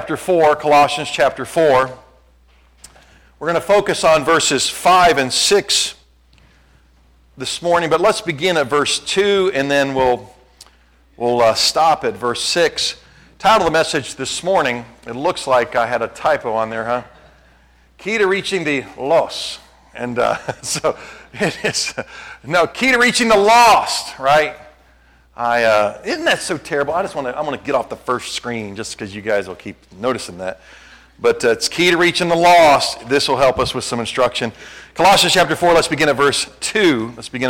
chapter 4, Colossians chapter 4. We're going to focus on verses 5 and 6 this morning, but let's begin at verse 2, and then we'll stop at verse 6. Title of the message this morning, it looks like I had a typo on there, huh? Key to reaching the los. And so it is, key to reaching the lost, right? Isn't that so terrible? I'm going to get off the first screen just because you guys will keep noticing that. But it's key to reaching the lost. This will help us with some instruction. Colossians chapter 4, let's begin at verse 2.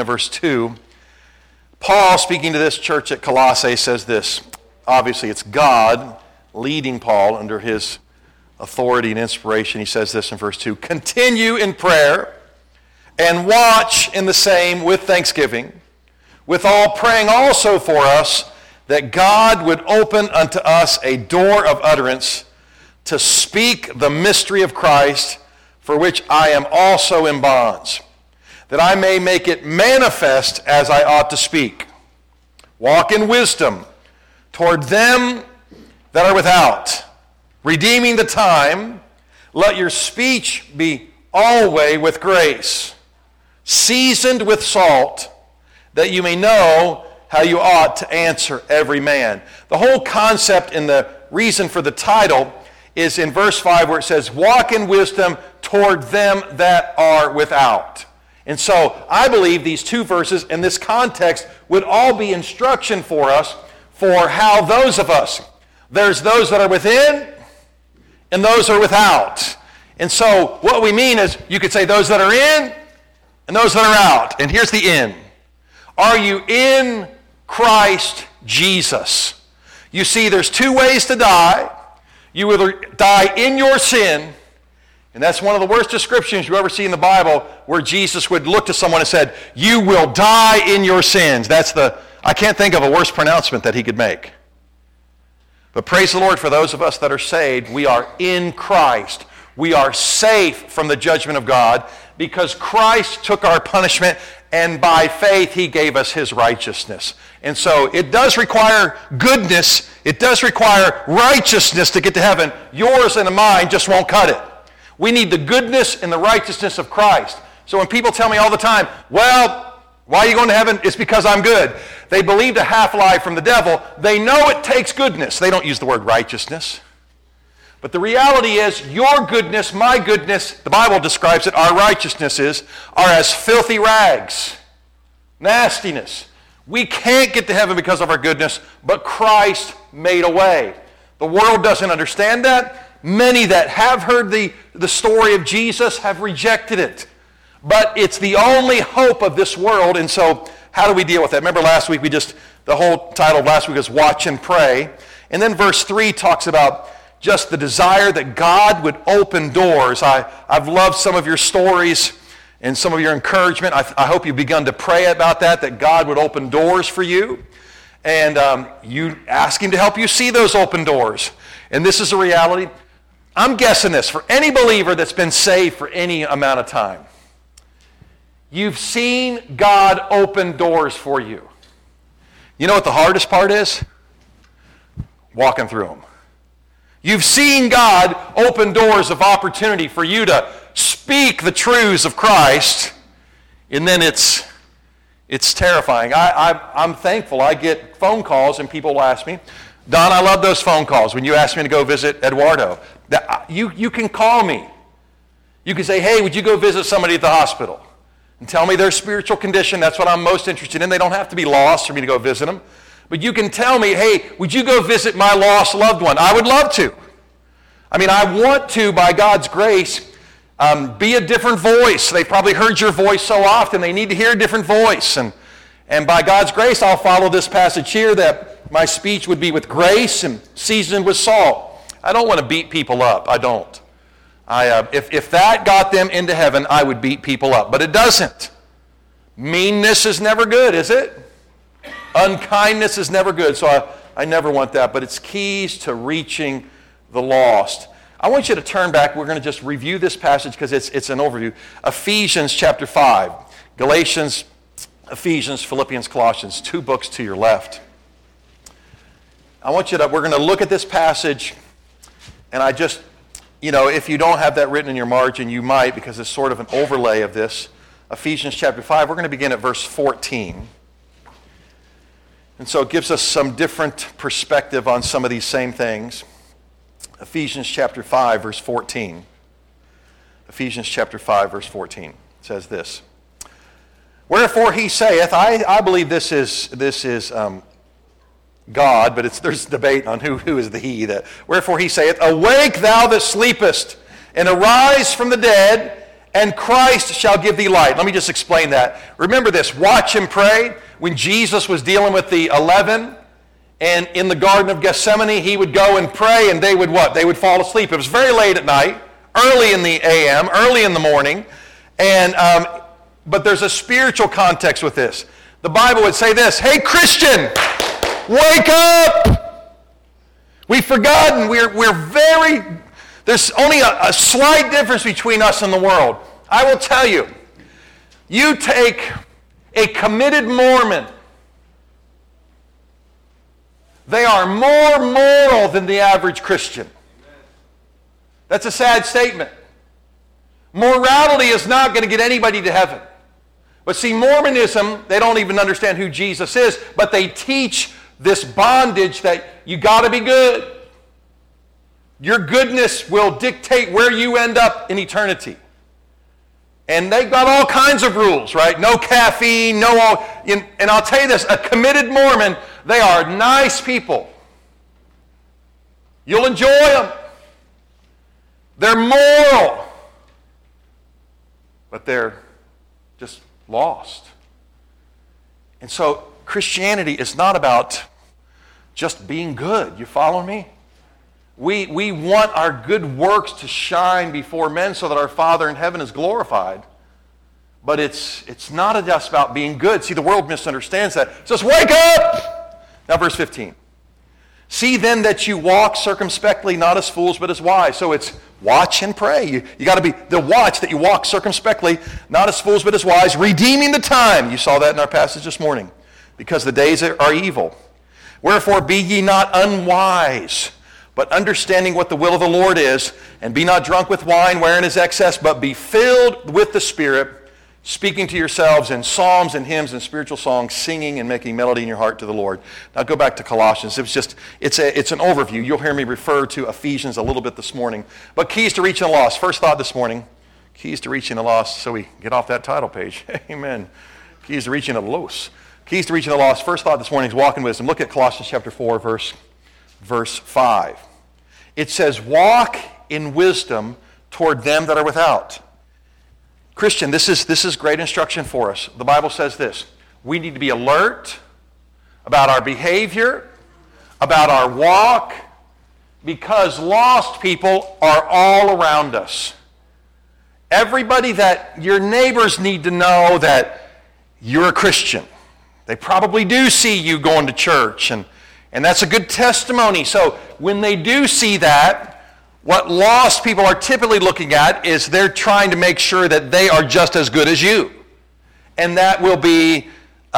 Paul, speaking to this church at Colossae, says this. Obviously, it's God leading Paul under his authority and inspiration. He says this in verse 2. Continue in prayer and watch in the same with thanksgiving, with all praying also for us, that God would open unto us a door of utterance to speak the mystery of Christ, for which I am also in bonds, that I may make it manifest as I ought to speak. Walk in wisdom toward them that are without, redeeming the time. Let your speech be always with grace, seasoned with salt, that you may know how you ought to answer every man. The whole concept and the reason for the title is in verse 5 where it says, walk in wisdom toward them that are without. And so I believe these two verses in this context would all be instruction for us for how those of us, there's those that are within and those are without. And so what we mean is you could say those that are in and those that are out. And here's the in. Are you in Christ Jesus? You see, there's two ways to die. You either die in your sin, and that's one of the worst descriptions you ever see in the Bible, where Jesus would look to someone and said, you will die in your sins. I can't think of a worse pronouncement that he could make. But praise the Lord for those of us that are saved. We are in Christ. We are safe from the judgment of God because Christ took our punishment, and by faith he gave us his righteousness. And so it does require goodness. It does require righteousness to get to heaven. Yours and mine just won't cut it. We need the goodness and the righteousness of Christ. So when people tell me all the time, well, why are you going to heaven? It's because I'm good. They believed a half-lie from the devil. They know it takes goodness. They don't use the word righteousness. But the reality is your goodness, my goodness, the Bible describes it, our righteousnesses are as filthy rags. Nastiness. We can't get to heaven because of our goodness, but Christ made a way. The world doesn't understand that. Many that have heard the story of Jesus have rejected it. But it's the only hope of this world, and so how do we deal with that? Remember last week, the whole title of last week is Watch and Pray. And then verse 3 talks about just the desire that God would open doors. I've loved some of your stories and some of your encouragement. I hope you've begun to pray about that God would open doors for you. And you ask him to help you see those open doors. And this is a reality. I'm guessing this, for any believer that's been saved for any amount of time, you've seen God open doors for you. You know what the hardest part is? Walking through them. You've seen God open doors of opportunity for you to speak the truths of Christ, and then it's terrifying. I'm thankful. I get phone calls, and people will ask me, Don, I love those phone calls when you ask me to go visit Eduardo. You can call me. You can say, hey, would you go visit somebody at the hospital? And tell me their spiritual condition. That's what I'm most interested in. They don't have to be lost for me to go visit them. But you can tell me, hey, would you go visit my lost loved one? I would love to. I mean, I want to, by God's grace, be a different voice. They've probably heard your voice so often, they need to hear a different voice. And by God's grace, I'll follow this passage here that my speech would be with grace and seasoned with salt. I don't want to beat people up. I don't. If that got them into heaven, I would beat people up. But it doesn't. Meanness is never good, is it? Unkindness is never good, so I never want that. But it's keys to reaching the lost. I want you to turn back. We're going to just review this passage because it's an overview. Ephesians chapter 5. Galatians, Ephesians, Philippians, Colossians. 2 books to your left. We're going to look at this passage And I just, if you don't have that written in your margin, you might, because it's sort of an overlay of this. Ephesians chapter 5, we're going to begin at verse 14. And so it gives us some different perspective on some of these same things. Ephesians chapter 5, verse 14. Ephesians chapter 5, verse 14 says this. Wherefore he saith, I believe this is God, but there's debate on who is the he. That wherefore he saith, awake thou that sleepest, and arise from the dead, and Christ shall give thee light. Let me just explain that. Remember this, watch and pray. When Jesus was dealing with the 11, and in the Garden of Gethsemane, he would go and pray, and they would what? They would fall asleep. It was very late at night, early in the a.m., early in the morning, but there's a spiritual context with this. The Bible would say this, hey Christian, wake up! We've forgotten, there's only a slight difference between us and the world. I will tell you, you take a committed Mormon, they are more moral than the average Christian. That's a sad statement. Morality is not going to get anybody to heaven. But see, Mormonism, they don't even understand who Jesus is, but they teach this bondage that you got to be good. Your goodness will dictate where you end up in eternity. And they've got all kinds of rules, right? No caffeine, and I'll tell you this, a committed Mormon, they are nice people. You'll enjoy them. They're moral. But they're just lost. And so Christianity is not about just being good. You follow me? We want our good works to shine before men so that our Father in heaven is glorified. But it's not just about being good. See, the world misunderstands that. It says, wake up! Now verse 15. See then that you walk circumspectly, not as fools, but as wise. So it's watch and pray. You got to be the watch that you walk circumspectly, not as fools, but as wise, redeeming the time. You saw that in our passage this morning. Because the days are evil. Wherefore be ye not unwise, but understanding what the will of the Lord is, and be not drunk with wine wherein is excess, but be filled with the Spirit, speaking to yourselves in psalms and hymns and spiritual songs, singing and making melody in your heart to the Lord. Now go back to Colossians. It's an overview. You'll hear me refer to Ephesians a little bit this morning. But keys to reaching the lost. First thought this morning, keys to reaching the lost. So we get off that title page. Amen. Keys to reaching the lost. Keys to reaching the lost. First thought this morning is walk in wisdom. Look at Colossians chapter 4, verse 5. It says, walk in wisdom toward them that are without. Christian, this is great instruction for us. The Bible says this. We need to be alert about our behavior, about our walk, because lost people are all around us. Everybody that your neighbors need to know that you're a Christian. They probably do see you going to church, and that's a good testimony. So when they do see that, what lost people are typically looking at is they're trying to make sure that they are just as good as you. And that will be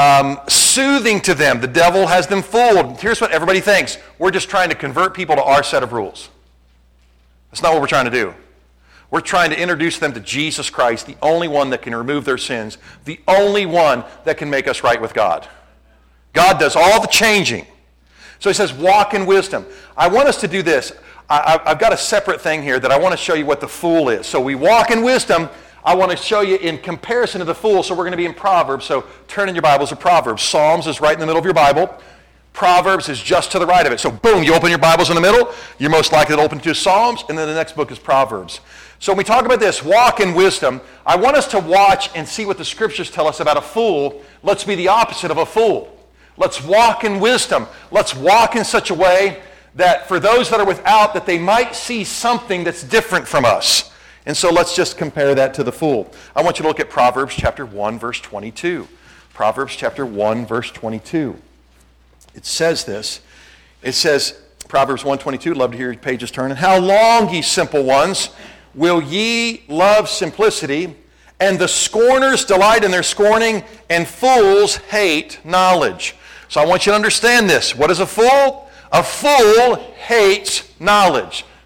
soothing to them. The devil has them fooled. Here's what everybody thinks. We're just trying to convert people to our set of rules. That's not what we're trying to do. We're trying to introduce them to Jesus Christ, the only one that can remove their sins, the only one that can make us right with God. God does all the changing. So he says, walk in wisdom. I want us to do this. I've got a separate thing here that I want to show you what the fool is. So we walk in wisdom. I want to show you in comparison to the fool. So we're going to be in Proverbs. So turn in your Bibles to Proverbs. Psalms is right in the middle of your Bible. Proverbs is just to the right of it. So boom, you open your Bibles in the middle. You're most likely to open to Psalms. And then the next book is Proverbs. So when we talk about this, walk in wisdom, I want us to watch and see what the Scriptures tell us about a fool. Let's be the opposite of a fool. Let's walk in wisdom. Let's walk in such a way that for those that are without, that they might see something that's different from us. And so let's just compare that to the fool. I want you to look at Proverbs chapter 1, verse 22. Proverbs chapter 1, verse 22. It says this. It says, Proverbs 1:22, love to hear your pages turn. And how long, ye simple ones, will ye love simplicity, and the scorners delight in their scorning, and fools hate knowledge. So I want you to understand this. What is a fool? A fool hates knowledge.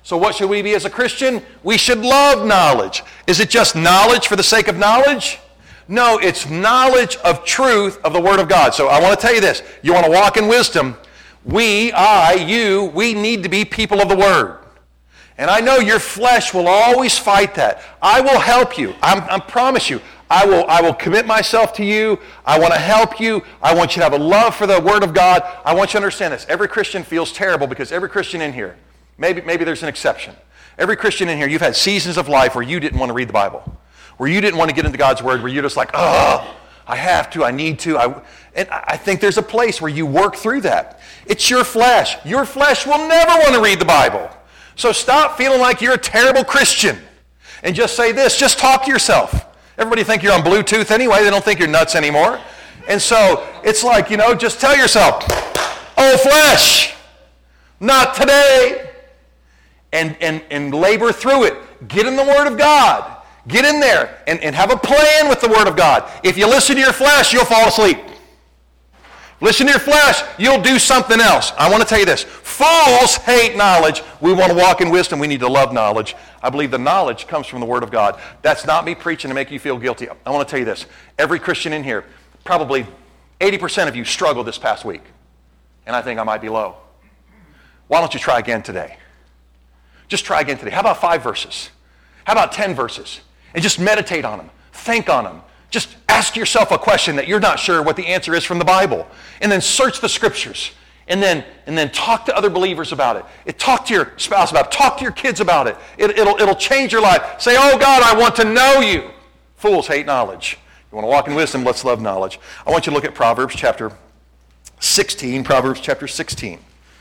So what should we be as a Christian? We should love knowledge. Is it just knowledge for the sake of knowledge? No, it's knowledge of truth of the Word of God. So I want to tell you this. You want to walk in wisdom? We need to be people of the Word. And I know your flesh will always fight that. I will help you. I promise you. I will commit myself to you. I want to help you. I want you to have a love for the Word of God. I want you to understand this. Every Christian feels terrible because every Christian in here, maybe there's an exception. Every Christian in here, you've had seasons of life where you didn't want to read the Bible, where you didn't want to get into God's Word, where you're just like, oh, I have to, I need to. And I think there's a place where you work through that. It's your flesh. Your flesh will never want to read the Bible. So stop feeling like you're a terrible Christian and just say this. Just talk to yourself. Everybody think you're on Bluetooth anyway. They don't think you're nuts anymore. And so it's like, just tell yourself, oh, flesh, not today. And labor through it. Get in the Word of God. Get in there and have a plan with the Word of God. If you listen to your flesh, you'll fall asleep. Listen to your flesh, you'll do something else. I want to tell you this. Fools hate knowledge. We want to walk in wisdom. We need to love knowledge. I believe the knowledge comes from the Word of God. That's not me preaching to make you feel guilty. I want to tell you this. Every Christian in here, probably 80% of you struggled this past week. And I think I might be low. Why don't you try again today? Just try again today. How about 5 verses? How about 10 verses? And just meditate on them. Think on them. Just ask yourself a question that you're not sure what the answer is from the Bible. And then search the Scriptures. And then talk to other believers about it. Talk to your spouse about it. Talk to your kids about it. It'll change your life. Say, oh God, I want to know you. Fools hate knowledge. You want to walk in wisdom, let's love knowledge. I want you to look at Proverbs chapter 16. Proverbs chapter 16.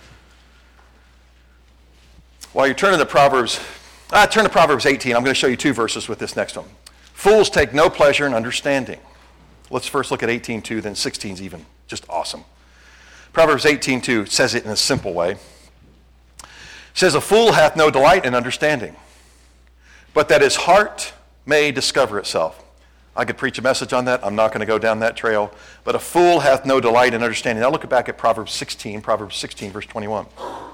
While you're turning to Proverbs, turn to Proverbs 18. I'm going to show you 2 verses with this next one. Fools take no pleasure in understanding. Let's first look at 18:2, then 16's even just awesome. Proverbs 18:2 says it in a simple way. It says, a fool hath no delight in understanding, but that his heart may discover itself. I could preach a message on that. I'm not going to go down that trail. But a fool hath no delight in understanding. Now look back at Proverbs 16, verse 21.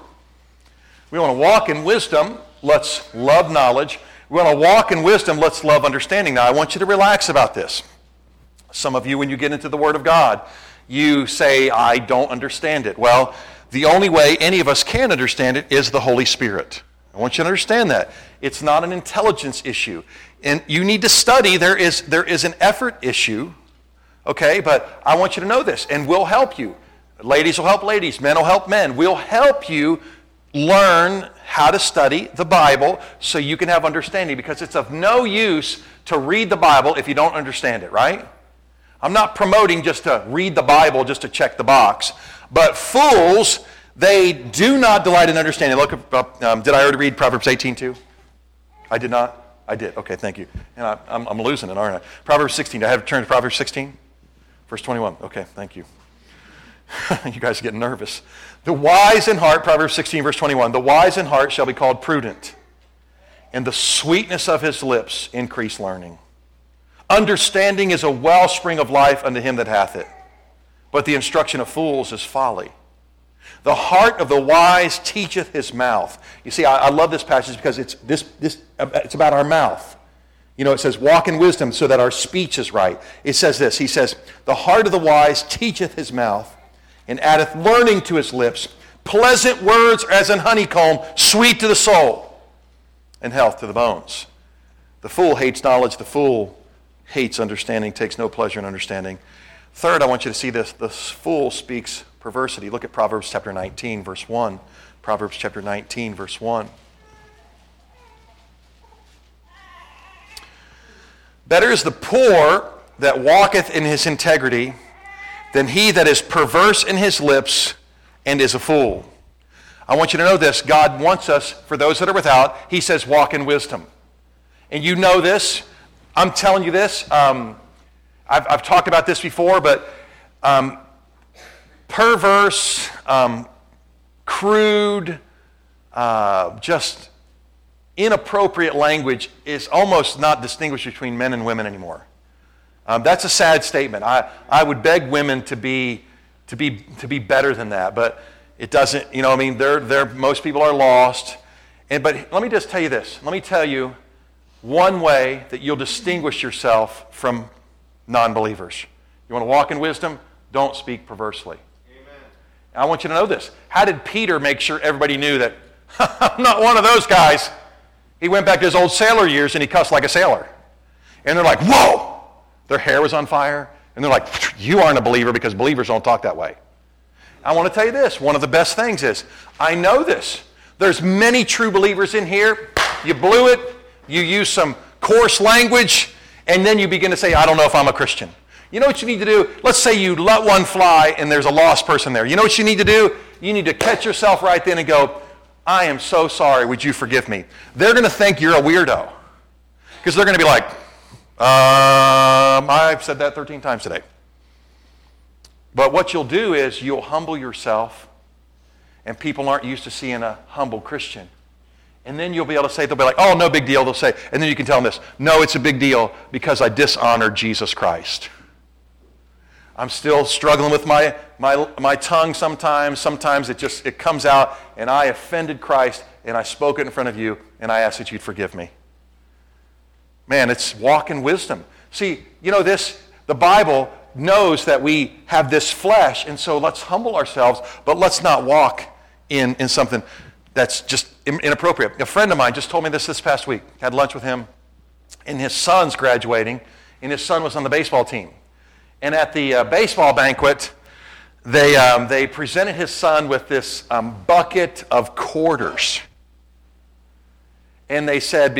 We want to walk in wisdom. Let's love knowledge. We want to walk in wisdom. Let's love understanding. Now, I want you to relax about this. Some of you, when you get into the Word of God, you say, I don't understand it. Well, the only way any of us can understand it is the Holy Spirit. I want you to understand that. It's not an intelligence issue. And you need to study. There is an effort issue, okay? But I want you to know this, and we'll help you. Ladies will help ladies. Men will help men. We'll help you learn how to study the Bible so you can have understanding, because it's of no use to read the Bible if you don't understand it, right? I'm not promoting just to read the Bible just to check the box, but fools, they do not delight in understanding. Look, did I already read Proverbs 18:2? I did not? I did. Okay, thank you. And I'm losing it, aren't I? Proverbs 16. Do I have to turn to Proverbs 16? Verse 21. Okay, thank you. You guys are getting nervous. The wise in heart, Proverbs 16, verse 21, the wise in heart shall be called prudent, and the sweetness of his lips increase learning. Understanding is a wellspring of life unto him that hath it, but the instruction of fools is folly. The heart of the wise teacheth his mouth. You see, I love this passage because it's about our mouth. It says, walk in wisdom so that our speech is right. It says this, he says, the heart of the wise teacheth his mouth, and addeth learning to his lips. Pleasant words as an honeycomb, sweet to the soul, and health to the bones. The fool hates knowledge. The fool hates understanding, takes no pleasure in understanding. Third, I want you to see this. The fool speaks perversity. Look at Proverbs chapter 19, verse 1. Proverbs chapter 19, verse 1. Better is the poor that walketh in his integrity than he that is perverse in his lips and is a fool. I want you to know this. God wants us, for those that are without, he says, walk in wisdom. And you know this. I'm telling you this. I've talked about this before, but perverse, crude, just inappropriate language is almost not distinguished between men and women anymore. That's a sad statement. I would beg women to be better than that, but it doesn't. Most people are lost, But let me just tell you this. Let me tell you one way that you'll distinguish yourself from non-believers. You want to walk in wisdom? Don't speak perversely. Amen. I want you to know this. How did Peter make sure everybody knew that, I'm not one of those guys? He went back to his old sailor years and he cussed like a sailor. And they're like, whoa! Their hair was on fire. And they're like, you aren't a believer because believers don't talk that way. I want to tell you this. One of the best things is, I know this. There's many true believers in here. You blew it. You use some coarse language. And then you begin to say, I don't know if I'm a Christian. You know what you need to do? Let's say you let one fly and there's a lost person there. You know what you need to do? You need to catch yourself right then and go, I am so sorry. Would you forgive me? They're going to think you're a weirdo. Because they're going to be like, I've said that 13 times today. But what you'll do is you'll humble yourself, and people aren't used to seeing a humble Christian. And then you'll be able to say, they'll be like, oh, no big deal. They'll say, and then you can tell them this, no, it's a big deal because I dishonored Jesus Christ. I'm still struggling with my tongue sometimes. Sometimes it comes out, and I offended Christ, and I spoke it in front of you, and I ask that you'd forgive me. Man, it's walk in wisdom. See, you know this, the Bible knows that we have this flesh, and so let's humble ourselves, but let's not walk in something that's just inappropriate. A friend of mine just told me this past week. Had lunch with him, and his son's graduating, and his son was on the baseball team. And at the baseball banquet, they presented his son with this bucket of quarters. And they said,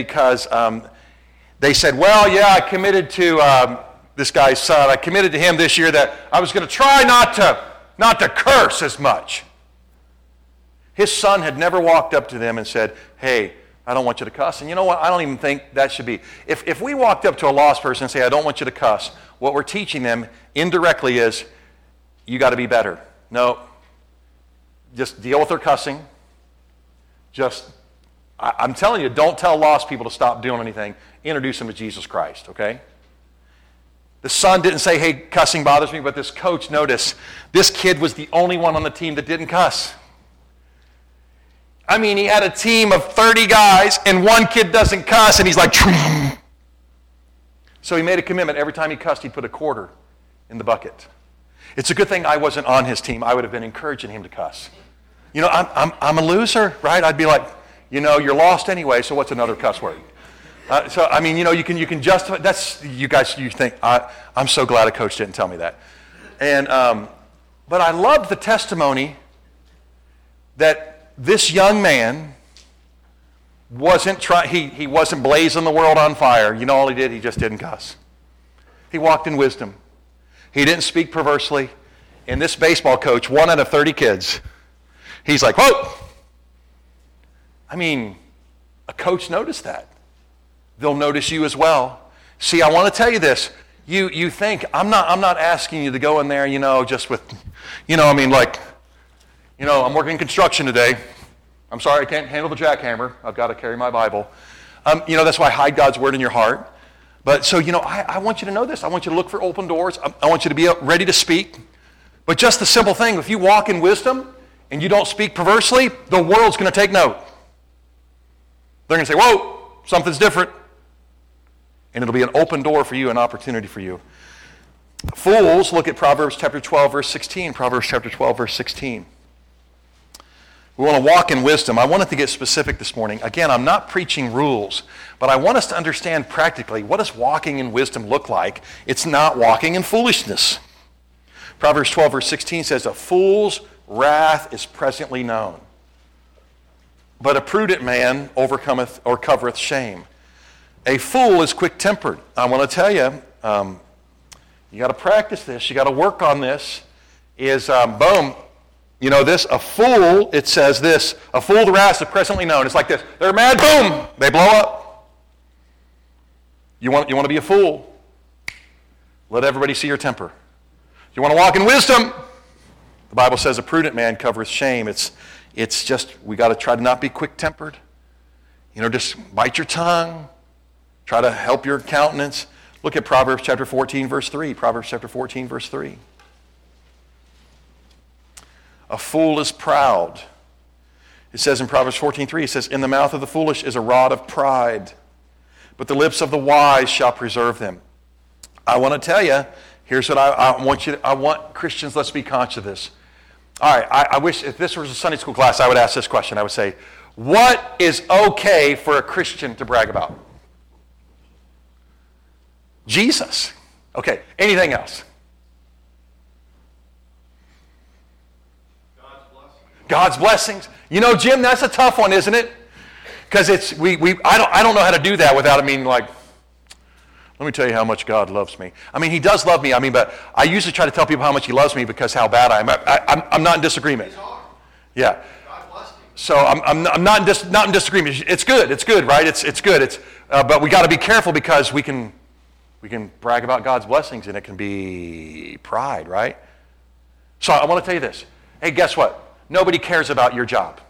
well, yeah, I committed to this guy's son. I committed to him this year that I was going to try not to curse as much. His son had never walked up to them and said, hey, I don't want you to cuss. And you know what? I don't even think that should be. If we walked up to a lost person and say, I don't want you to cuss, what we're teaching them indirectly is, you got to be better. No, just deal with their cussing. I'm telling you, don't tell lost people to stop doing anything. Introduce them to Jesus Christ, okay? The son didn't say, hey, cussing bothers me, but this coach noticed this kid was the only one on the team that didn't cuss. I mean, he had a team of 30 guys, and one kid doesn't cuss, and he's like, so he made a commitment. Every time he cussed, he'd put a quarter in the bucket. It's a good thing I wasn't on his team. I would have been encouraging him to cuss. You know, I'm a loser, right? I'd be like, you know, you're lost anyway, so what's another cuss word? So, I mean, you know, you can justify, that's, you guys, you think, I'm so glad a coach didn't tell me that. And, but I loved the testimony that this young man wasn't he wasn't blazing the world on fire. You know all he did? He just didn't cuss. He walked in wisdom. He didn't speak perversely. And this baseball coach, 1 out of 30 kids, he's like, whoa! I mean, a coach noticed that. They'll notice you as well. See, I want to tell you this. You think, I'm not asking you to go in there, you know, just with, you know, I mean, like, you know, I'm working in construction today. I'm sorry, I can't handle the jackhammer. I've got to carry my Bible. You know, that's why I hide God's word in your heart. But so, you know, I want you to know this. I want you to look for open doors. I want you to be ready to speak. But just the simple thing, if you walk in wisdom and you don't speak perversely, the world's going to take note. They're going to say, whoa, something's different. And it'll be an open door for you, an opportunity for you. Fools, look at Proverbs chapter 12, verse 16. Proverbs chapter 12, verse 16. We want to walk in wisdom. I wanted to get specific this morning. Again, I'm not preaching rules, but I want us to understand practically, what does walking in wisdom look like? It's not walking in foolishness. Proverbs 12, verse 16 says, a fool's wrath is presently known, but a prudent man overcometh or covereth shame. A fool is quick-tempered. I want to tell you, you got to practice this. You got to work on this. Boom. You know this, a fool, it says this, a fool the wrath is presently known. It's like this. They're mad, boom, they blow up. You want to be a fool? Let everybody see your temper. You want to walk in wisdom? The Bible says a prudent man covereth shame. It's just, we got to try to not be quick-tempered. You know, just bite your tongue. Try to help your countenance. Look at Proverbs chapter 14, verse 3. Proverbs chapter 14, verse 3. A fool is proud It says in Proverbs 14:3, it says, in the mouth of the foolish is a rod of pride, but the lips of the wise shall preserve them. I want to tell you, here's what I want Christians, let's be conscious of this. All right, I wish if this was a Sunday school class, I would ask this question. I would say, what is okay for a Christian to brag about? Jesus. Okay, anything else? God's blessings. You know, Jim, that's a tough one, isn't it? Because I don't know how to do that without it meaning like, let me tell you how much God loves me. I mean, he does love me. I mean, but I usually try to tell people how much he loves me because how bad I am. I'm not in disagreement. Yeah. So I'm not in disagreement. It's good, right? It's good. But we got to be careful because we can brag about God's blessings and it can be pride, right? So I want to tell you this. Hey, guess what? Nobody cares about your job.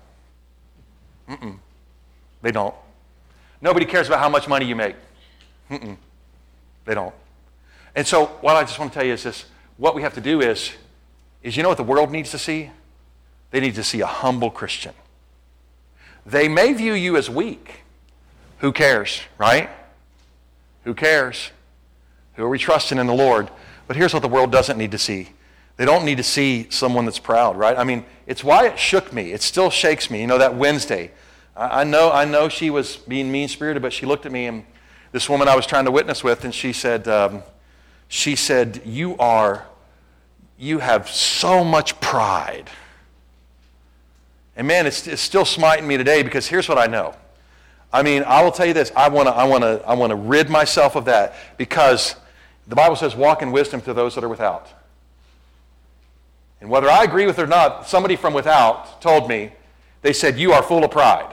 They don't. Nobody cares about how much money you make. They don't. And so what I just want to tell you is this. What we have to do is you know what the world needs to see? They need to see a humble Christian. They may view you as weak. Who cares, right? Who cares? Who are we trusting in the Lord? But here's what the world doesn't need to see. They don't need to see someone that's proud, right? I mean, it's why it shook me. It still shakes me. You know, that Wednesday. I know she was being mean-spirited, but she looked at me, and this woman I was trying to witness with, and she said, you have so much pride. And man, it's still smiting me today because here's what I know. I mean, I will tell you this. I want to rid myself of that because the Bible says, walk in wisdom to those that are without. And whether I agree with it or not, somebody from without told me, they said, you are full of pride.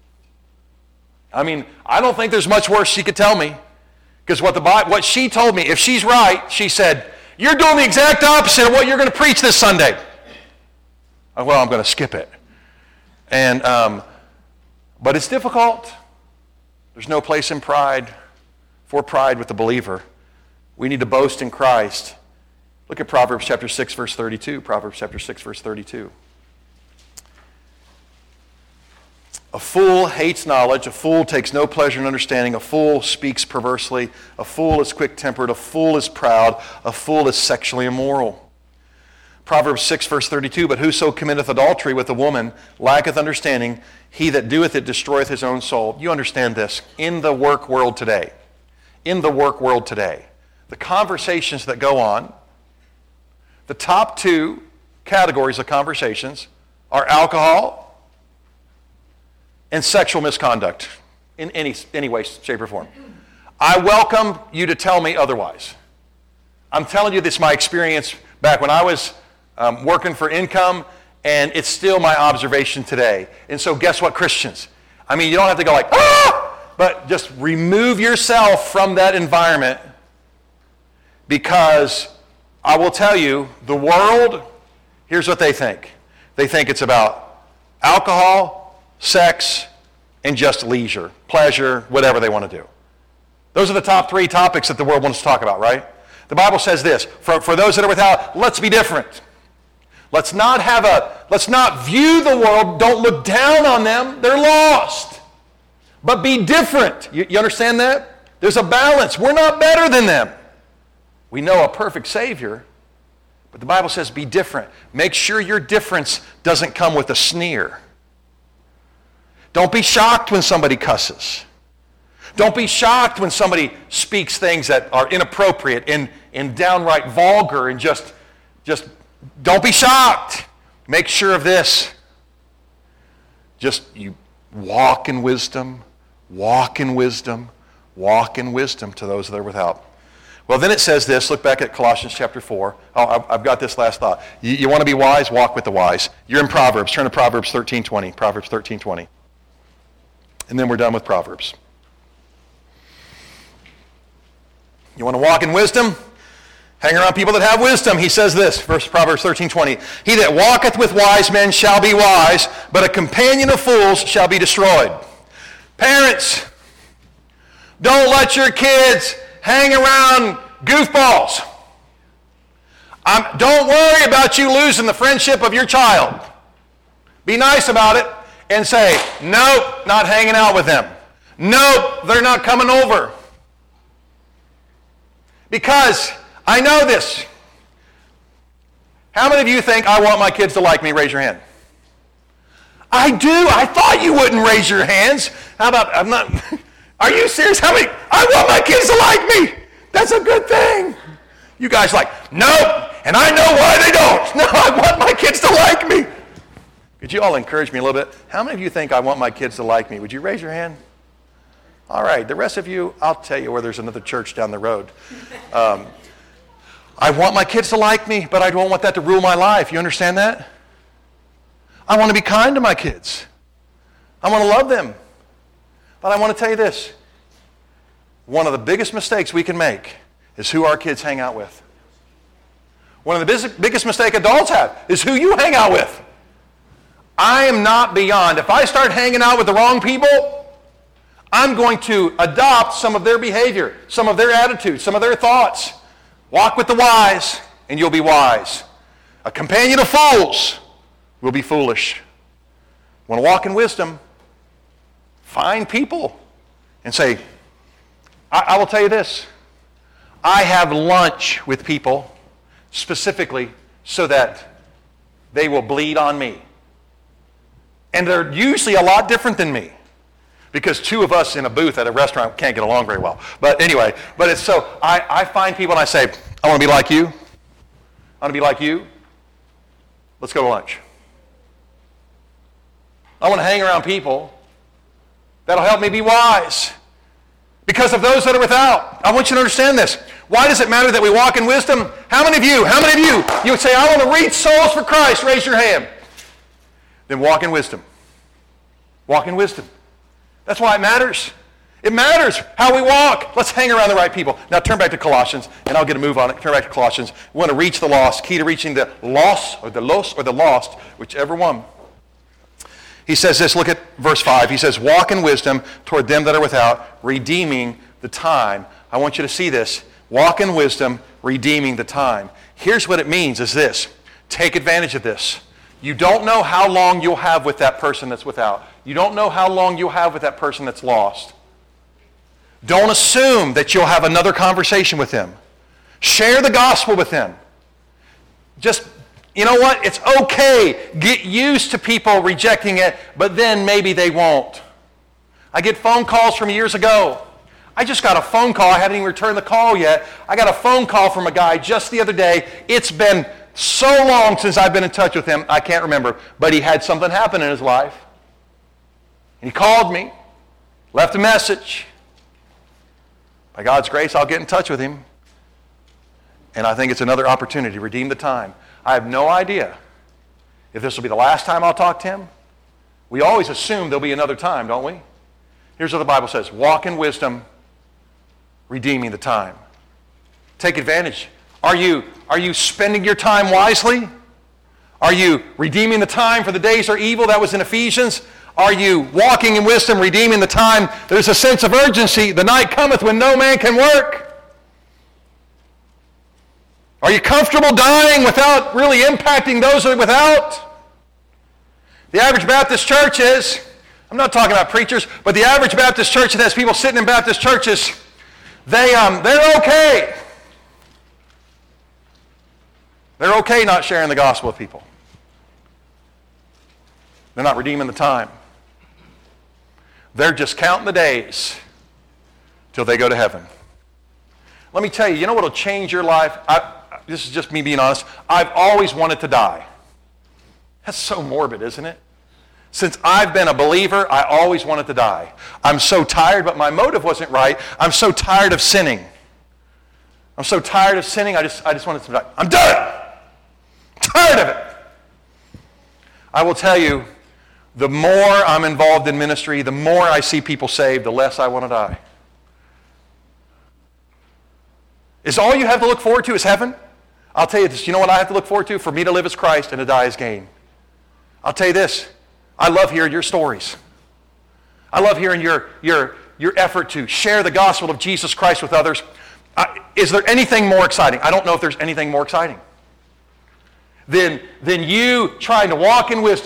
I mean, I don't think there's much worse she could tell me. Because what she told me, if she's right, she said, you're doing the exact opposite of what you're going to preach this Sunday. Well, I'm going to skip it. And but it's difficult. There's no place in pride for pride with the believer. We need to boast in Christ. Look at Proverbs chapter 6, verse 32. Proverbs chapter 6, verse 32. A fool hates knowledge. A fool takes no pleasure in understanding. A fool speaks perversely. A fool is quick-tempered. A fool is proud. A fool is sexually immoral. Proverbs 6, verse 32. But whoso committeth adultery with a woman lacketh understanding. He that doeth it destroyeth his own soul. You understand this. In the work world today, the conversations that go on, the top two categories of conversations are alcohol and sexual misconduct in any way, shape, or form. I welcome you to tell me otherwise. I'm telling you this is my experience back when I was working for income, and it's still my observation today. And so guess what, Christians? I mean, you don't have to go like, but just remove yourself from that environment because I will tell you, the world, here's what they think. They think it's about alcohol, sex, and just leisure, pleasure, whatever they want to do. Those are the top three topics that the world wants to talk about, right? The Bible says this, for those that are without, let's be different. Let's not view the world, don't look down on them, they're lost. But be different. You understand that? There's a balance. We're not better than them. We know a perfect Savior, but the Bible says be different. Make sure your difference doesn't come with a sneer. Don't be shocked when somebody cusses. Don't be shocked when somebody speaks things that are inappropriate and downright vulgar and just don't be shocked. Make sure of this. Just you walk in wisdom to those that are without. Well, then it says this. Look back at Colossians chapter 4. Oh, I've got this last thought. You want to be wise? Walk with the wise. You're in Proverbs. Turn to Proverbs 13:20. Proverbs 13:20. And then we're done with Proverbs. You want to walk in wisdom? Hang around people that have wisdom. He says this, Proverbs 13:20. He that walketh with wise men shall be wise, but a companion of fools shall be destroyed. Parents, don't let your kids hang around goofballs. Don't worry about you losing the friendship of your child. Be nice about it. and say, nope, not hanging out with them. Nope, they're not coming over. Because I know this. How many of you think I want my kids to like me? Raise your hand. I do. I thought you wouldn't raise your hands. How about, I'm not, are you serious? How many, I want my kids to like me. That's a good thing. You guys like, nope, and I know why they don't. No, I want my kids to like me. Could you all encourage me a little bit? How many of you think I want my kids to like me? Would you raise your hand? All right, the rest of you, I'll tell you where there's another church down the road. I want my kids to like me, but I don't want that to rule my life. You understand that? I want to be kind to my kids. I want to love them. But I want to tell you this. One of the biggest mistakes we can make is who our kids hang out with. One of the biggest mistakes adults have is who you hang out with. I am not beyond. If I start hanging out with the wrong people, I'm going to adopt some of their behavior, some of their attitudes, some of their thoughts. Walk with the wise, and you'll be wise. A companion of fools will be foolish. Want to walk in wisdom? Find people and say, I will tell you this. I have lunch with people specifically so that they will bleed on me. And they're usually a lot different than me. Because two of us in a booth at a restaurant can't get along very well. But anyway, it's so, I find people and I say, I want to be like you. I want to be like you. Let's go to lunch. I want to hang around people that'll help me be wise. Because of those that are without. I want you to understand this. Why does it matter that we walk in wisdom? How many of you you would say, I want to reach souls for Christ? Raise your hand. Then walk in wisdom. Walk in wisdom. That's why it matters. It matters how we walk. Let's hang around the right people. Now turn back to Colossians, and I'll get a move on it. Turn back to Colossians. We want to reach the lost. Key to reaching the lost, or the lost, whichever one. He says this, look at verse 5. He says, walk in wisdom toward them that are without, redeeming the time. I want you to see this. Walk in wisdom, redeeming the time. Here's what it means is this. Take advantage of this. You don't know how long you'll have with that person that's without. You don't know how long you'll have with that person that's lost. Don't assume that you'll have another conversation with them. Share the gospel with them. Just, you know what? It's okay. Get used to people rejecting it, but then maybe they won't. I get phone calls from years ago. I just got a phone call. I haven't even returned the call yet. I got a phone call from a guy just the other day. It's been so long since I've been in touch with him, I can't remember. But he had something happen in his life. And he called me, left a message. By God's grace, I'll get in touch with him. And I think it's another opportunity to redeem the time. I have no idea if this will be the last time I'll talk to him. We always assume there'll be another time, don't we? Here's what the Bible says. Walk in wisdom, redeeming the time. Take advantage. Are you spending your time wisely? Are you redeeming the time for the days are evil? That was in Ephesians. Are you walking in wisdom, redeeming the time? There's a sense of urgency. The night cometh when no man can work. Are you comfortable dying without really impacting those that are without? The average Baptist church is, I'm not talking about preachers, but the average Baptist church that has people sitting in Baptist churches, they're okay. They're okay not sharing the gospel with people. They're not redeeming the time. They're just counting the days till they go to heaven. Let me tell you, you know what will change your life? This is just me being honest. I've always wanted to die. That's so morbid, isn't it? Since I've been a believer, I always wanted to die. I'm so tired, but my motive wasn't right. I'm so tired of sinning. I'm so tired of sinning, I just wanted to die. I'm done! Tired of it. I will tell you, the more I'm involved in ministry, the more I see people saved, the less I want to die. Is all you have to look forward to is heaven? I'll tell you this. You know what I have to look forward to? For me to live as Christ and to die as gain. I'll tell you this. I love hearing your stories. I love hearing your effort to share the gospel of Jesus Christ with others. Is there anything more exciting? I don't know if there's anything more exciting than you trying to walk in wisdom,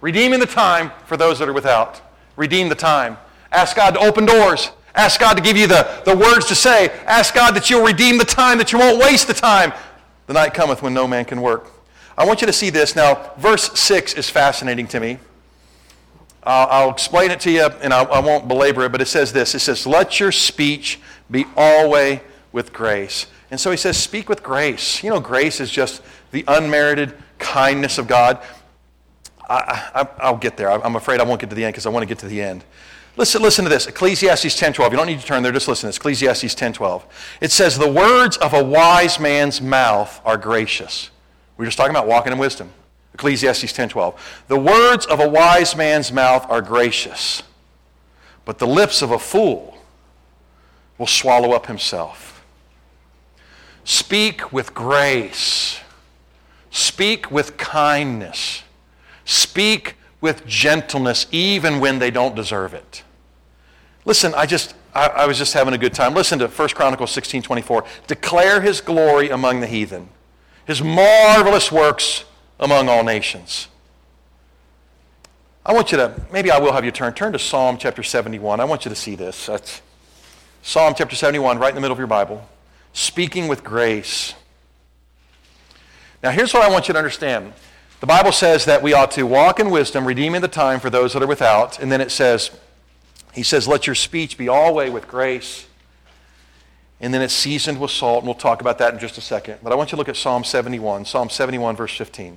Redeeming the time for those that are without. Redeem the time. Ask God to open doors. Ask God to give you the words to say. Ask God that you'll redeem the time, that you won't waste the time. The night cometh when no man can work. I want you to see this. Now, verse 6 is fascinating to me. I'll explain it to you, and I won't belabor it, but it says this. It says, let your speech be always with grace. And so he says, speak with grace. You know, grace is just the unmerited kindness of God. I'll get there. I'm afraid I won't get to the end because I want to get to the end. Listen to this. Ecclesiastes 10:12. You don't need to turn there. Just listen to this. Ecclesiastes 10:12. It says, the words of a wise man's mouth are gracious. We were just talking about walking in wisdom. Ecclesiastes 10:12. The words of a wise man's mouth are gracious, but the lips of a fool will swallow up himself. Speak with grace. Speak with kindness. Speak with gentleness, even when they don't deserve it. Listen, I was just having a good time. Listen to 1 Chronicles 16:24. Declare his glory among the heathen, his marvelous works among all nations. I want you to, maybe I will have you turn to Psalm chapter 71. I want you to see this. That's Psalm chapter 71, right in the middle of your Bible. Speaking with grace. Now here's what I want you to understand. The Bible says that we ought to walk in wisdom, redeeming the time for those that are without. And then it says, he says, let your speech be always with grace. And then it's seasoned with salt, and we'll talk about that in just a second. But I want you to look at Psalm 71. Psalm 71, verse 15.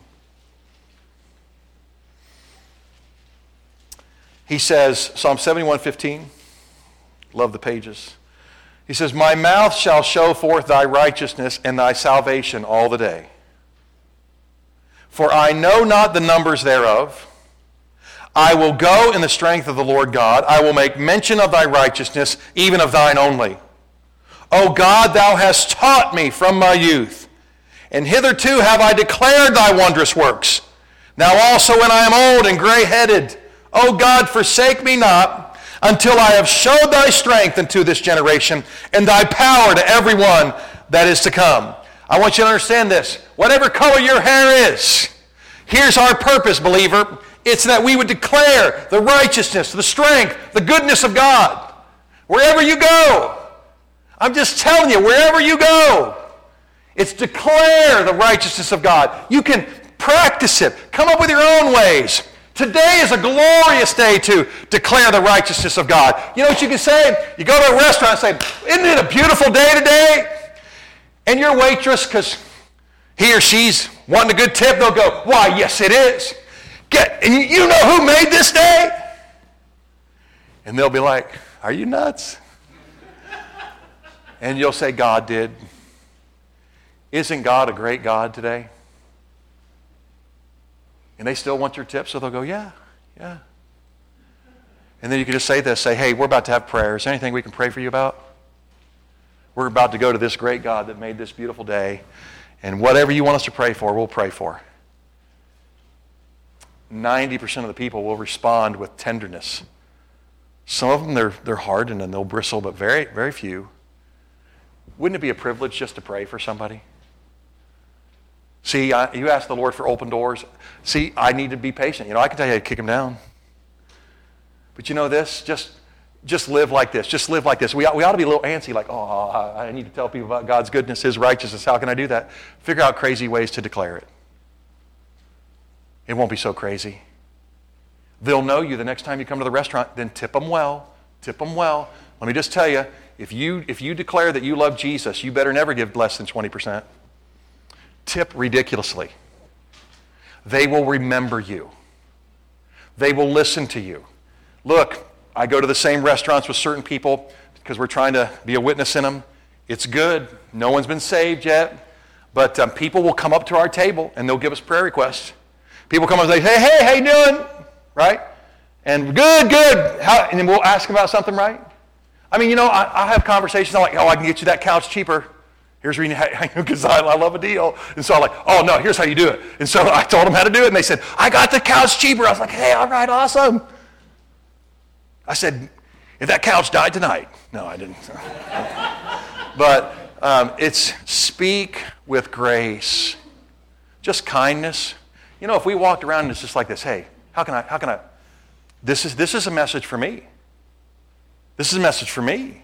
He says, Psalm 71:15, love the pages. He says, my mouth shall show forth thy righteousness and thy salvation all the day. For I know not the numbers thereof. I will go in the strength of the Lord God. I will make mention of thy righteousness, even of thine only. O God, thou hast taught me from my youth, and hitherto have I declared thy wondrous works. Now also when I am old and gray-headed, O God, forsake me not, until I have showed thy strength unto this generation, and thy power to every one that is to come. I want you to understand this. Whatever color your hair is, here's our purpose, believer. It's that we would declare the righteousness, the strength, the goodness of God. Wherever you go, I'm just telling you, wherever you go, it's declare the righteousness of God. You can practice it. Come up with your own ways. Today is a glorious day to declare the righteousness of God. You know what you can say? You go to a restaurant and say, isn't it a beautiful day today? And your waitress, because he or she's wanting a good tip, they'll go, why, yes it is. And you know who made this day? And they'll be like, are you nuts? And you'll say, God did. Isn't God a great God today? And they still want your tip, so they'll go, yeah. And then you can just say this, say, hey, we're about to have prayer. Is there anything we can pray for you about? We're about to go to this great God that made this beautiful day, and whatever you want us to pray for, we'll pray for. 90% of the people will respond with tenderness. Some of them, they're hardened and they'll bristle, but very, very few. Wouldn't it be a privilege just to pray for somebody? See, you ask the Lord for open doors. See, I need to be patient. You know, I can tell you how to kick them down. But you know this? Just live like this. Just live like this. We ought to be a little antsy, like, oh, I need to tell people about God's goodness, His righteousness. How can I do that? Figure out crazy ways to declare it. It won't be so crazy. They'll know you the next time you come to the restaurant, then tip them well. Tip them well. Let me just tell you, if you declare that you love Jesus, you better never give less than 20%. Tip ridiculously. They will remember you. They will listen to you. Look, I go to the same restaurants with certain people because we're trying to be a witness in them. It's good. No one's been saved yet. But people will come up to our table and they'll give us prayer requests. People come up and say, hey, how you doing? Right? And good. And then we'll ask them about something, right? I mean, you know, I have conversations. I'm like, oh, I can get you that couch cheaper. Here's where because I love a deal. And so I'm like, oh, no, here's how you do it. And so I told them how to do it. And they said, I got the couch cheaper. I was like, hey, all right, awesome. I said, if that couch died tonight. No, I didn't. But it's speak with grace. Just kindness. You know, if we walked around and it's just like this, hey, How can I? This is a message for me. This is a message for me.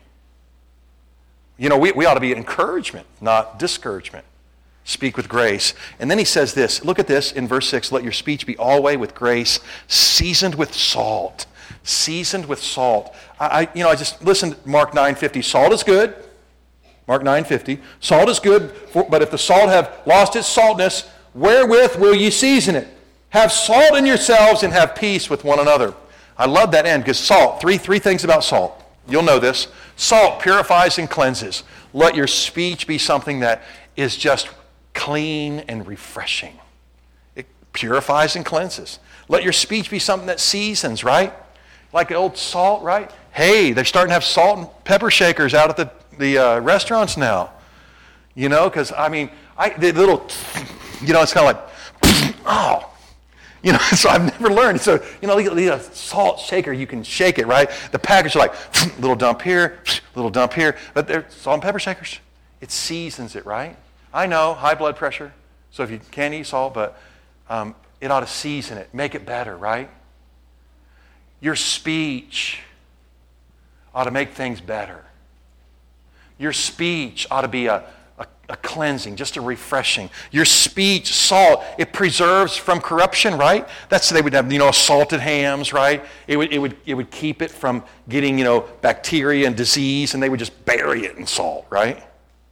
We ought to be encouragement, not discouragement. Speak with grace. And then he says this. Look at this in verse 6. Let your speech be always with grace, seasoned with salt. Seasoned with salt. I just listened to Mark 9:50. Salt is good. Mark 9:50. Salt is good, but if the salt have lost its saltness, wherewith will ye season it? Have salt in yourselves and have peace with one another. I love that end because salt, three things about salt. You'll know this. Salt purifies and cleanses. Let your speech be something that is just clean and refreshing. It purifies and cleanses. Let your speech be something that seasons, right? Like the old salt, right? Hey, they're starting to have salt and pepper shakers out at the restaurants now. Because, the little, it's kind of like, oh. So I've never learned. So, the salt shaker, you can shake it, right? The package are like, little dump here, little dump here. But they're salt and pepper shakers. It seasons it, right? I know, high blood pressure. So if you can't eat salt, but it ought to season it, make it better, right? Your speech ought to make things better. Your speech ought to be a cleansing, just a refreshing. Your speech, salt, it preserves from corruption, right? They would have, salted hams, right? It would keep it from getting, bacteria and disease, and they would just bury it in salt, right?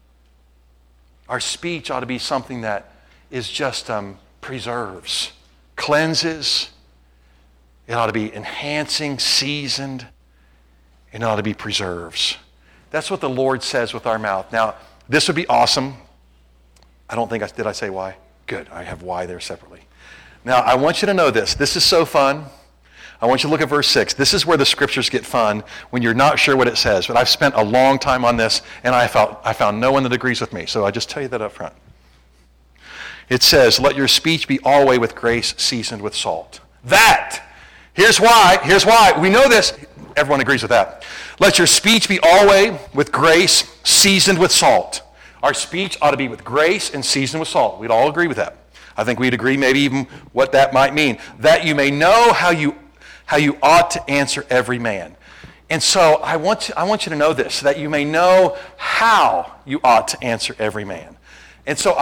Our speech ought to be something that is just preserves, cleanses. It ought to be enhancing, seasoned. It ought to be preserves. That's what the Lord says with our mouth. Now, this would be awesome. Did I say why? Good, I have why there separately. Now, I want you to know this. This is so fun. I want you to look at verse 6. This is where the scriptures get fun when you're not sure what it says. But I've spent a long time on this, and I found no one that agrees with me. So I just tell you that up front. It says, let your speech be always with grace, seasoned with salt. Here's why. We know this. Everyone agrees with that. Let your speech be always with grace, seasoned with salt. Our speech ought to be with grace and seasoned with salt. We'd all agree with that. I think we'd agree maybe even what that might mean. That you may know how you ought to answer every man. And so I want you to know this, that you may know how you ought to answer every man. And so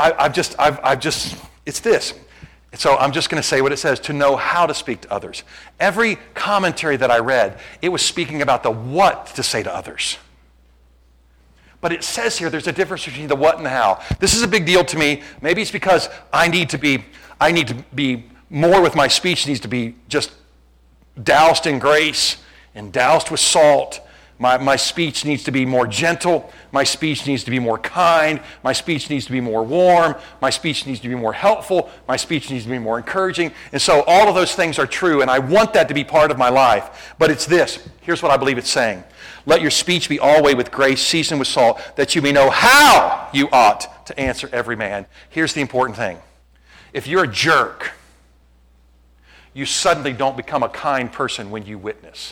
it's this. So I'm just going to say what it says, to know how to speak to others. Every commentary that I read, it was speaking about the what to say to others. But it says here there's a difference between the what and the how. This is a big deal to me. Maybe it's because I need to be more with my speech, needs to be just doused in grace and doused with salt. My speech needs to be more gentle. My speech needs to be more kind. My speech needs to be more warm. My speech needs to be more helpful. My speech needs to be more encouraging. And so all of those things are true, and I want that to be part of my life. But it's this. Here's what I believe it's saying. Let your speech be always with grace, seasoned with salt, that you may know how you ought to answer every man. Here's the important thing. If you're a jerk, you suddenly don't become a kind person when you witness.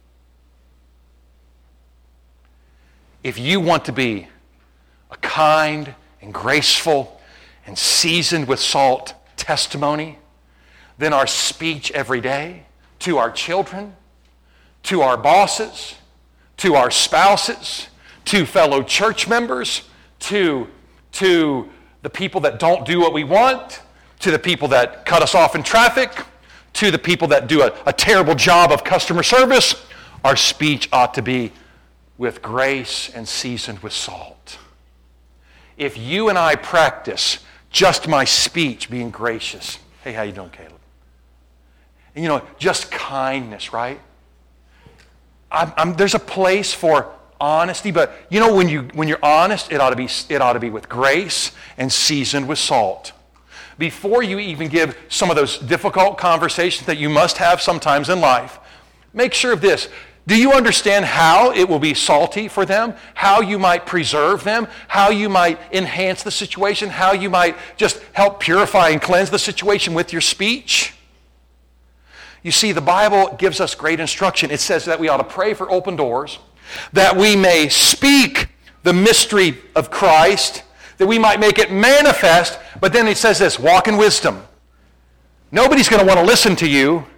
If you want to be a kind and graceful and seasoned with salt testimony, then our speech every day to our children, to our bosses, to our spouses, to fellow church members, to the people that don't do what we want, to the people that cut us off in traffic, to the people that do a terrible job of customer service, our speech ought to be with grace and seasoned with salt. If you and I practice just my speech being gracious, hey, how you doing, Caleb? And just kindness, right? There's a place for honesty, but when you're honest, it ought to be with grace and seasoned with salt. Before you even give some of those difficult conversations that you must have sometimes in life, make sure of this. Do you understand how it will be salty for them? How you might preserve them? How you might enhance the situation? How you might just help purify and cleanse the situation with your speech? You see, the Bible gives us great instruction. It says that we ought to pray for open doors, that we may speak the mystery of Christ, that we might make it manifest, but then it says this, walk in wisdom. Nobody's going to want to listen to you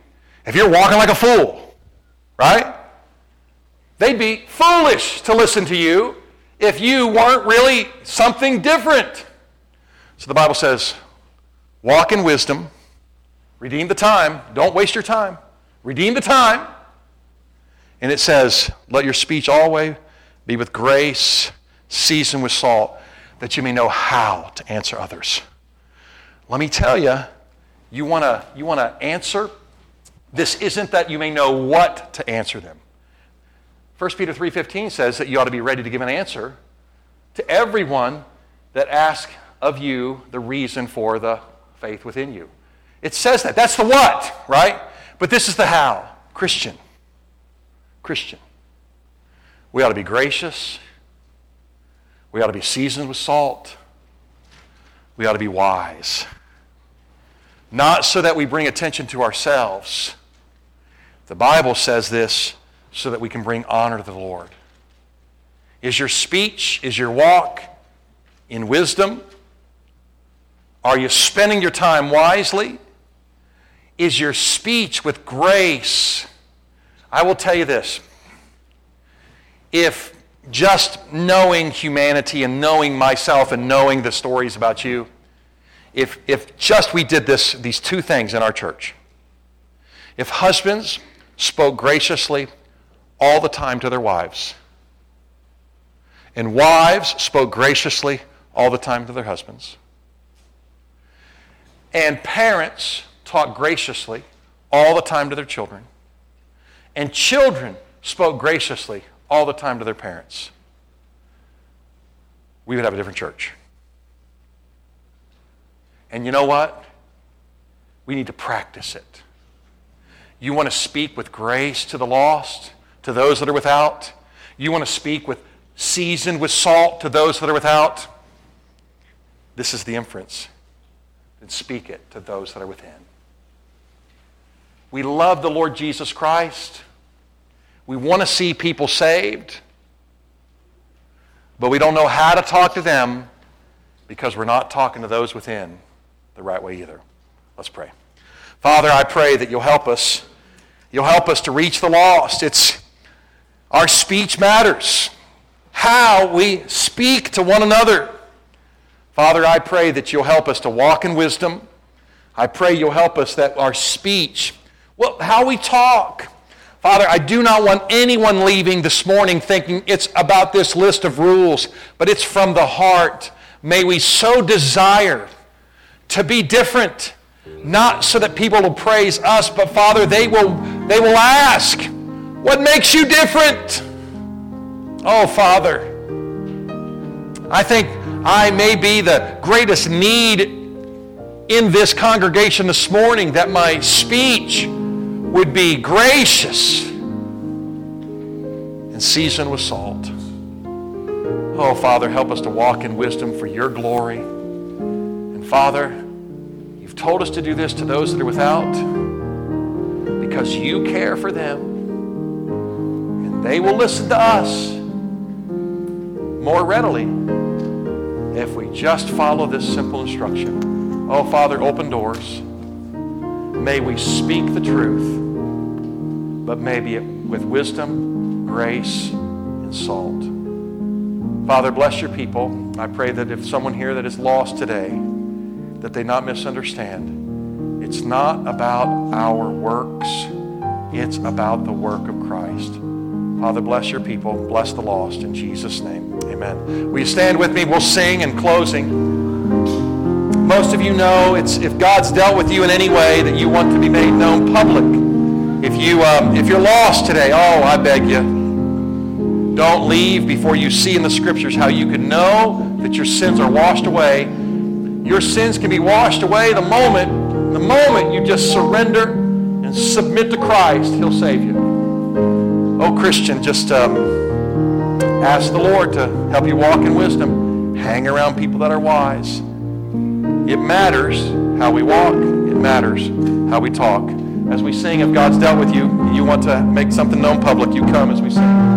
if you're walking like a fool, right? They'd be foolish to listen to you if you weren't really something different. So the Bible says, walk in wisdom, redeem the time, don't waste your time, redeem the time. And it says, let your speech always be with grace, seasoned with salt, that you may know how to answer others. Let me tell you, you want to answer? This isn't that you may know what to answer them. 1 Peter 3:15 says that you ought to be ready to give an answer to everyone that asks of you the reason for the faith within you. It says that. That's the what, right? But this is the how. Christian. We ought to be gracious. We ought to be seasoned with salt. We ought to be wise. Not so that we bring attention to ourselves. The Bible says this so that we can bring honor to the Lord. Is your speech, is your walk in wisdom? Are you spending your time wisely? Is your speech with grace? I will tell you this. If just knowing humanity and knowing myself and knowing the stories about you, if just we did these two things in our church, if husbands spoke graciously all the time to their wives, and wives spoke graciously all the time to their husbands, and parents talked graciously all the time to their children, and children spoke graciously all the time to their parents, we would have a different church. And you know what? We need to practice it. You want to speak with grace to the lost, to those that are without? You want to speak with seasoned with salt to those that are without? This is the inference. Then speak it to those that are within. We love the Lord Jesus Christ. We want to see people saved. But we don't know how to talk to them because we're not talking to those within the right way either. Let's pray. Father, I pray that you'll help us. You'll help us to reach the lost. Our speech matters. How we speak to one another. Father, I pray that you'll help us to walk in wisdom. I pray you'll help us that our speech, how we talk. Father, I do not want anyone leaving this morning thinking it's about this list of rules, but it's from the heart. May we so desire to be different, not so that people will praise us, but Father, they will ask, what makes you different? Oh, Father, I think I may be the greatest need in this congregation this morning, that my speech would be gracious and seasoned with salt. Oh, Father, help us to walk in wisdom for your glory. And Father, you've told us to do this to those that are without because you care for them. And they will listen to us more readily if we just follow this simple instruction. Oh, Father, open doors. May we speak the truth, but maybe with wisdom, grace, and salt. Father, bless your people. I pray that if someone here that is lost today, that they not misunderstand. It's not about our works. It's about the work of Christ. Father, bless your people. Bless the lost. In Jesus' name, amen. Will you stand with me? We'll sing in closing. Most of you know if God's dealt with you in any way that you want to be made known public. If you're lost today, I beg you, don't leave before you see in the Scriptures how you can know that your sins are washed away. Your sins can be washed away the moment you just surrender and submit to Christ. He'll save you. Oh, Christian, just ask the Lord to help you walk in wisdom. Hang around people that are wise. It matters how we walk. It matters how we talk. As we sing, if God's dealt with you and you want to make something known public, you come as we sing.